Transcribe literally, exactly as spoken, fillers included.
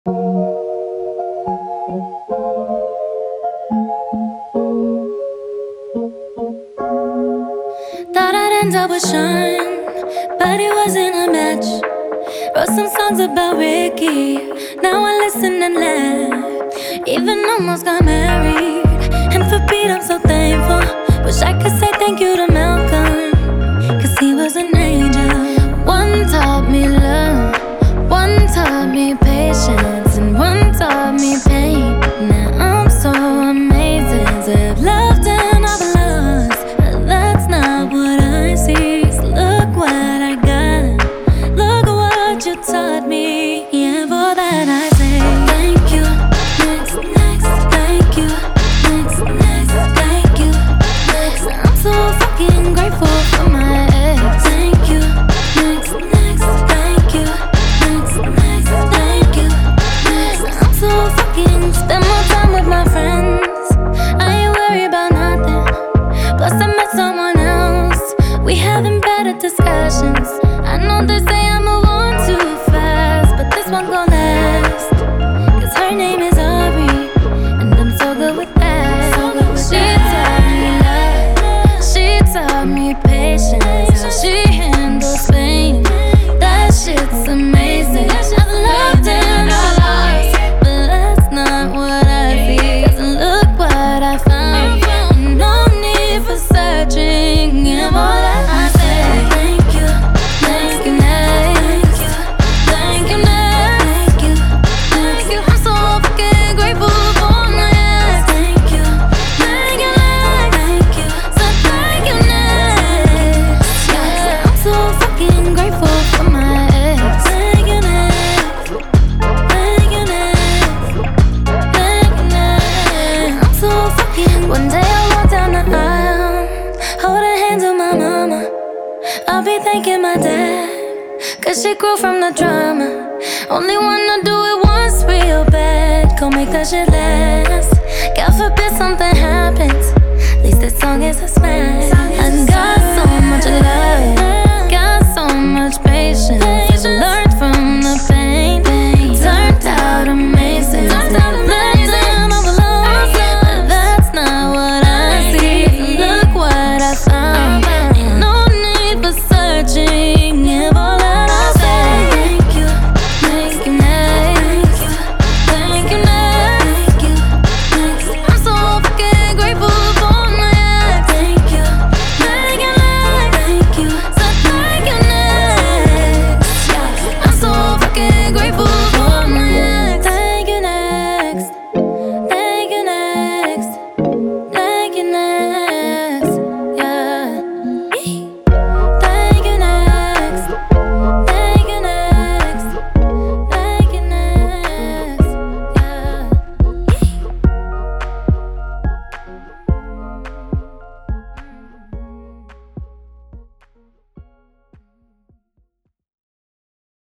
Thought I'd end up with Sean, but it wasn't a match. Wrote some songs about Ricky, now I listen and laugh. Even almost got married, and for Pete I'm so thankful. Wish I could say thank you to Malcolm, cause he was an angel. One taught me love, one taught me patience, and one taught me pain. Now I'm so amazing to have loved and I've lost, but that's not what I see. So look what I got, look what you taught me. Yeah, for that I say thank you. Next, next, thank you. Next, next, thank you. Next, I'm so fucking grateful for my ex. Thank you. Next, next, thank you. Next, next, thank you. Next, I'm so fucking spend more time with my friends. I ain't worried about nothing. Plus I met someone else. We having better discussions. I know they say I move on too fast, but this one gon' last. Cause her name is Aubrey, and I'm so good with that. So good with she taught me love, she taught me patience, how she handles pain. That shit's amazing. I've loved and I lost, but that's not what I see. Cause look what I found, and no need for searching. Yeah, more that I say thank you, thank you, next, thank you, next, thank you, thank you. I'm so fucking grateful for my ex. Thank you, thank you, next, thank you, so thank you, next. Yeah, I'm so fucking grateful for my ex. Thank you, next, thank you, next, thank you, next. I'm so fucking. One day I walk down the aisle, holding hands with my mama. I'll be thanking my dad, cause she grew from the drama. Only wanna do it once real bad, go make that shit last. God forbid something happens, at least this song is a